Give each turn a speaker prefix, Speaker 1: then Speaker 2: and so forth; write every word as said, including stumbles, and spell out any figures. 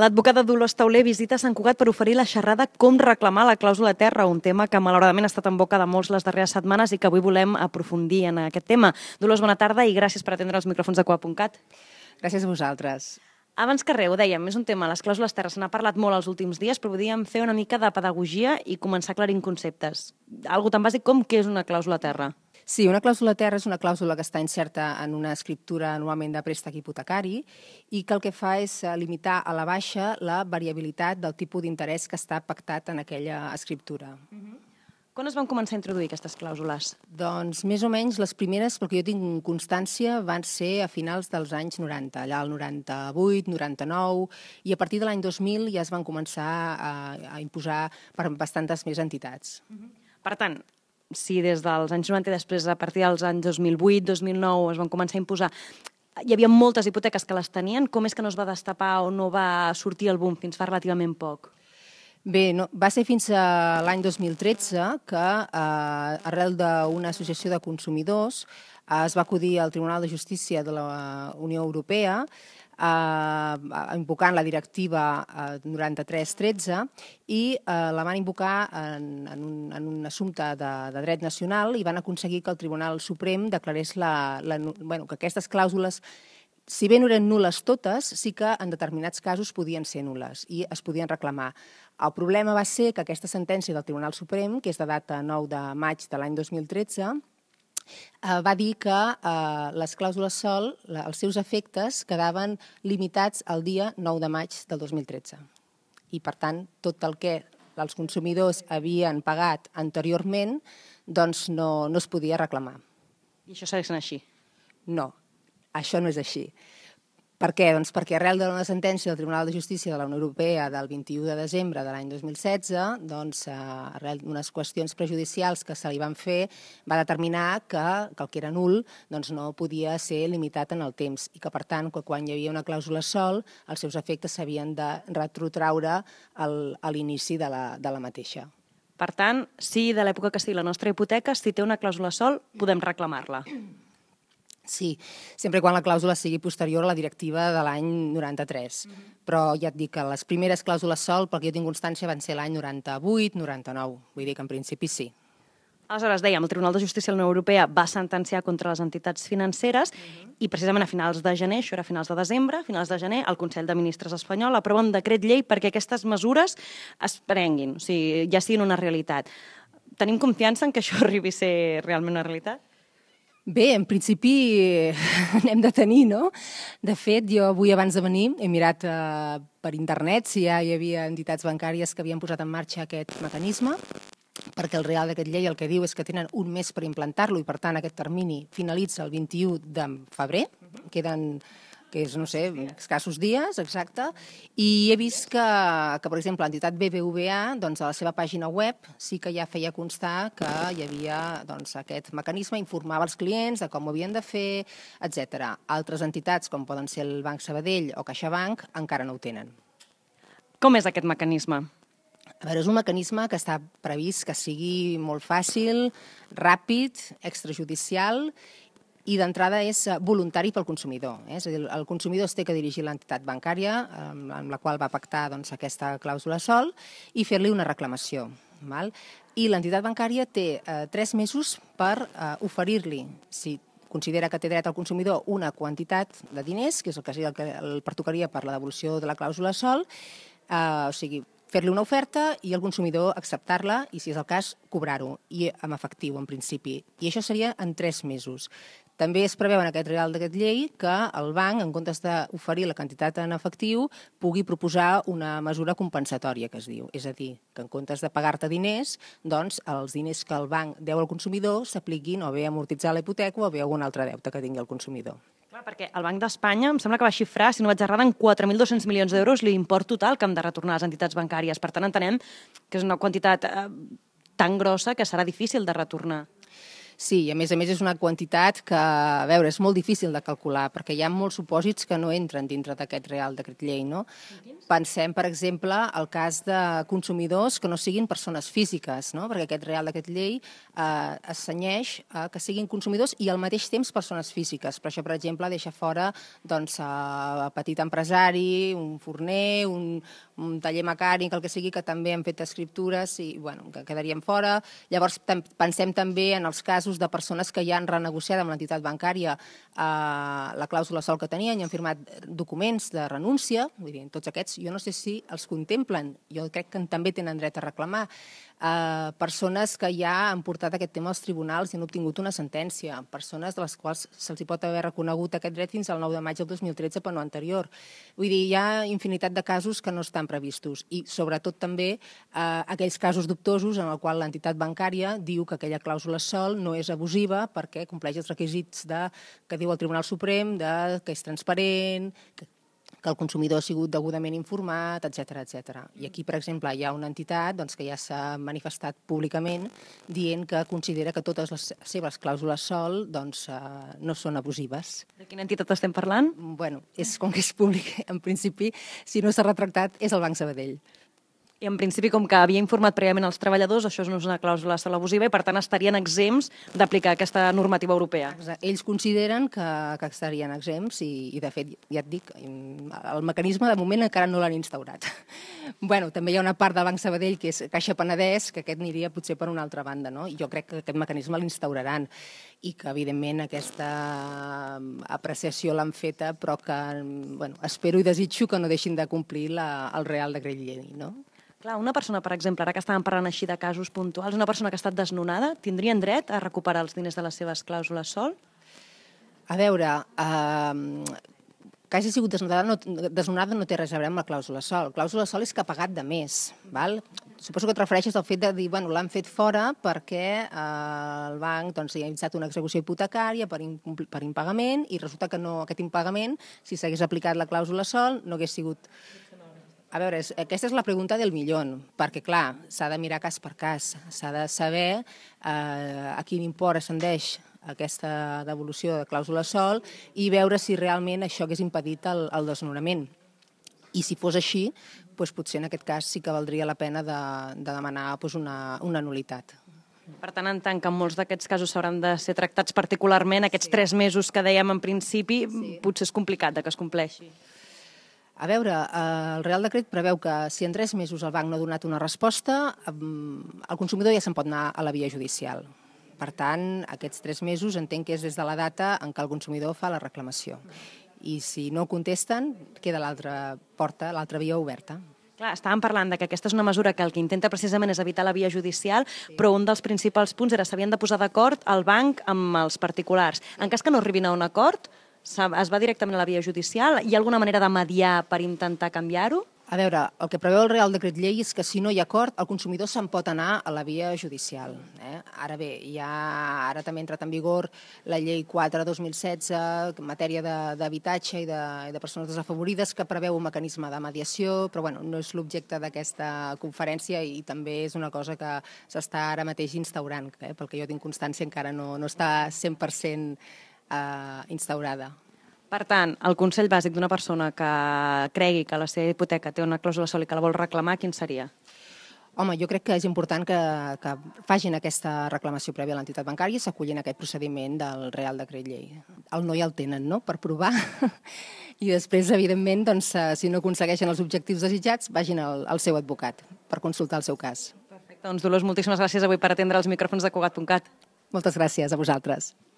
Speaker 1: L'advocada Dolors Tauler visita Sant Cugat per oferir la xerrada Com reclamar la clàusula terra, un tema que malauradament ha estat en boca de molts les darreres setmanes i que avui volem aprofundir en aquest tema. Dolors, bona tarda i gràcies per atendre els micròfons de coa punt cat.
Speaker 2: Gràcies a vosaltres.
Speaker 1: Abans que res, ho dèiem, és un tema, les clàusules terra, se n'ha parlat molt els últims dies, però podríem fer una mica de pedagogia i començar aclarint conceptes. Algo tan bàsic com què és una clàusula terra?
Speaker 2: Sí, una clàusula terra és una clàusula que està inserta en una escriptura normalment de préstec hipotecari i que el que fa és limitar a la baixa la variabilitat del tipus d'interès que està pactat en aquella escriptura.
Speaker 1: Uh-huh. Quan es van començar a introduir aquestes clàusules?
Speaker 2: Doncs més o menys les primeres, perquè jo tinc constància, van ser a finals dels anys noranta, allà el noranta-vuit, noranta-nou, i a partir de l'any dos mil ja es van començar a, a imposar per bastantes més entitats.
Speaker 1: Uh-huh. Per tant, si des dels anys noranta i després a partir dels anys dos mil vuit, dos mil nou es van començar a imposar, hi havia moltes hipoteques que les tenien, com és que no es va destapar o no va sortir el boom fins fa relativament poc?
Speaker 2: Bé, no, va ser fins a l'any dos mil tretze que, eh, arrel d'una associació de consumidors, eh, es va acudir al Tribunal de Justícia de la Unió Europea eh, invocant la directiva eh, noranta-tres tretze i eh, la van invocar en, en, un, en un assumpte de, de dret nacional i van aconseguir que el Tribunal Suprem declarés la, la, bueno, que aquestes clàusules, si bé no eren nules totes, sí que en determinats casos podien ser nules i es podien reclamar. El problema va ser que aquesta sentència del Tribunal Suprem, que és de data nou de maig de l'any dos mil tretze, eh, va dir que eh, les clàusules sol, la, els seus efectes, quedaven limitats al dia nou de maig del dos mil tretze. I, per tant, tot el que els consumidors havien pagat anteriorment doncs no, no es podia reclamar.
Speaker 1: I això segueix sent així?
Speaker 2: No. Això no és així. Per què? Doncs perquè arrel d'una sentència del Tribunal de Justícia de la Unió Europea del vint-i-u de desembre de l'any dos mil setze, doncs, arrel d'unes qüestions prejudicials que se li van fer, va determinar que, que el que era nul doncs, no podia ser limitat en el temps i que, per tant, quan hi havia una clàusula sol, els seus efectes s'havien de retrotraure al, a l'inici de la, de la mateixa.
Speaker 1: Per tant, si de l'època que sigui la nostra hipoteca, si té una clàusula sol, podem reclamar-la.
Speaker 2: Sí, sempre quan la clàusula sigui posterior a la directiva de l'any noranta-tres. Mm-hmm. Però ja et dic que les primeres clàusules sol, pel que jo tinc constància, van ser l'any noranta-vuit noranta-nou. Vull dir que en principi sí.
Speaker 1: Aleshores, dèiem, el Tribunal de Justícia de la Unió Europea va sentenciar contra les entitats financeres uh-huh. i precisament a finals de gener, això era a finals de desembre, a finals de gener, el Consell de Ministres espanyol aprova un decret llei perquè aquestes mesures es prenguin, o sigui, ja siguin una realitat. Tenim confiança en que això arribi a ser realment una realitat?
Speaker 2: Bé, en principi n'hem de tenir, no? De fet, jo avui abans de venir he mirat eh, per internet si ja hi havia entitats bancàries que havien posat en marxa aquest mecanisme, perquè el Real Decret Llei el que diu és que tenen un mes per implantar-lo i, per tant, aquest termini finalitza el vint-i-u de febrer, queden que és, no sé, escassos dies, exacte, i he vist que, que per exemple, l'entitat B B V A, doncs, a la seva pàgina web, sí que ja feia constar que hi havia doncs, aquest mecanisme, informava els clients de com ho havien de fer, etcètera. Altres entitats, com poden ser el Banc Sabadell o CaixaBank, encara no ho tenen.
Speaker 1: Com és aquest mecanisme?
Speaker 2: A veure, és un mecanisme que està previst que sigui molt fàcil, ràpid, extrajudicial, i d'entrada és voluntari pel consumidor. Eh? És a dir, el consumidor es té que dirigir a l'entitat bancària amb la qual va pactar doncs, aquesta clàusula sol i fer-li una reclamació. Val? I l'entitat bancària té eh, tres mesos per eh, oferir-li, si considera que té dret al consumidor, una quantitat de diners, que és el que, el que el pertocaria per la devolució de la clàusula sol, eh, o sigui, fer-li una oferta i el consumidor acceptar-la i, si és el cas, cobrar-ho, i amb efectiu, en principi. I això seria en tres mesos. També es preveu en aquest Real Decret Llei que el banc, en comptes d'oferir la quantitat en efectiu, pugui proposar una mesura compensatòria, que es diu. És a dir, que en comptes de pagar-te diners, doncs els diners que el banc deu al consumidor s'apliquin o bé a amortitzar la hipoteca o bé a algun altre deute que tingui el consumidor.
Speaker 1: Clar, perquè el Banc d'Espanya em sembla que va xifrar, si no vaig errada, en quatre mil dos-cents milions d'euros l'import total que han de retornar les entitats bancàries. Per tant, entenem que és una quantitat eh, tan grossa que serà difícil de retornar.
Speaker 2: Sí, i a més a més és una quantitat que, a veure, és molt difícil de calcular, perquè hi ha molts supòsits que no entren dintre d'aquest Real Decret Llei, no? Pensem, per exemple, el cas de consumidors que no siguin persones físiques, no? Perquè aquest Real Decret Llei eh, es cenyeix a que siguin consumidors i al mateix temps persones físiques. Per això, per exemple, deixa fora doncs, a petit empresari, un forner, un, un taller mecànic, el que sigui, que també han fet escriptures i, bueno, que quedarien fora. Llavors, pensem també en els casos de persones que ja han renegociat amb l'entitat bancària eh, la clàusula sol que tenien i han firmat documents de renúncia. Vull dir, tots aquests, jo no sé si els contemplen, jo crec que també tenen dret a reclamar. Eh, persones que ja han portat aquest tema als tribunals i han obtingut una sentència, persones de les quals se'ls pot haver reconegut aquest dret fins al nou de maig del dos mil tretze per no anterior. Vull dir, hi ha infinitat de casos que no estan previstos i, sobretot, també eh, aquells casos dubtosos en el qual l'entitat bancària diu que aquella clàusula sol no és abusiva perquè compleix els requisits de, que diu el Tribunal Suprem, de, que és transparent, que, que el consumidor ha sigut degudament informat, etcètera, etcètera. I aquí, per exemple, hi ha una entitat doncs, que ja s'ha manifestat públicament dient que considera que totes les seves clàusules sol doncs, eh, no són abusives.
Speaker 1: De quina entitat estem parlant?
Speaker 2: Bueno, és, com que és públic, en principi, si no s'ha retractat, és el Banc Sabadell.
Speaker 1: I en principi, com que havia informat prèviament els treballadors, això no és una clàusula sol abusiva i, per tant, estarien exempts d'aplicar aquesta normativa europea.
Speaker 2: Ells consideren que, que estarien exempts i, i, de fet, ja et dic, el mecanisme de moment encara no l'han instaurat. Bueno, també hi ha una part del Banc Sabadell, que és Caixa Penedès, que aquest aniria potser per una altra banda, no? I jo crec que aquest mecanisme l'instauraran i que, evidentment, aquesta apreciació l'han feta, però que, bueno, espero i desitjo que no deixin de complir la, el Real Decret Llei, no?
Speaker 1: Clar, una persona, per exemple, ara que estàvem parlant així de casos puntuals, una persona que ha estat desnonada, tindrien dret a recuperar els diners de les seves clàusules sol?
Speaker 2: A veure, eh, que hagi sigut desnonada no, desnonada no té res a veure amb la clàusula sol. La clàusula sol és que ha pagat de més, val? Suposo que et refereixes al fet de dir, bueno, l'han fet fora perquè eh, el banc doncs, ha iniciat una execució hipotecària per, per impagament i resulta que no, aquest impagament, si s'hagués aplicat la clàusula sol, no hagués sigut... A veure, és, aquesta és la pregunta del millón, perquè, clar, s'ha de mirar cas per cas, s'ha de saber eh, a quin import ascendeix aquesta devolució de clàusula sol i veure si realment això hagués impedit el, el desnonament. I si fos així, doncs potser en aquest cas sí que valdria la pena de, de demanar doncs, una, una nul·litat.
Speaker 1: Per tant, en tant que en molts d'aquests casos s'hauran de ser tractats particularment, aquests sí. tres mesos que dèiem en principi, sí. potser és complicat de que es compleixi.
Speaker 2: A veure, el Real Decret preveu que si en tres mesos el banc no ha donat una resposta, el consumidor ja se'n pot anar a la via judicial. Per tant, aquests tres mesos entenc que és des de la data en què el consumidor fa la reclamació. I si no contesten, queda l'altra porta, l'altra via oberta.
Speaker 1: Clar, estàvem parlant de que aquesta és una mesura que el que intenta precisament és evitar la via judicial, sí. però un dels principals punts era s'havien de posar d'acord el banc amb els particulars. En cas que no arribin a un acord, es va directament a la via judicial? Hi ha alguna manera de mediar per intentar canviar-ho?
Speaker 2: A veure, el que preveu el Real Decret Llei és que si no hi ha acord, el consumidor se'n pot anar a la via judicial. Eh? Ara bé, ja, ara també ha entrat en vigor la Llei quatre dos mil setze, en matèria d'habitatge i, de, i de persones desafavorides, que preveu un mecanisme de mediació, però bueno, no és l'objecte d'aquesta conferència i també és una cosa que s'està ara mateix instaurant, eh? Pel que jo tinc constància encara no, no està cent per cent Uh, instaurada.
Speaker 1: Per tant, el consell bàsic d'una persona que cregui que la seva hipoteca té una clàusula sol i que la vol reclamar, quin seria?
Speaker 2: Home, jo crec que és important que, que facin aquesta reclamació prèvia a l'entitat bancària i s'acullin a aquest procediment del Real Decret Llei. El no ja el tenen, no?, per provar. I després, evidentment, doncs, si no aconsegueixen els objectius desitjats, vagin al, al seu advocat per consultar el seu cas.
Speaker 1: Perfecte. Doncs, Dolors, moltíssimes gràcies avui per atendre els micròfons de Cugat punt cat.
Speaker 2: Moltes gràcies a vosaltres.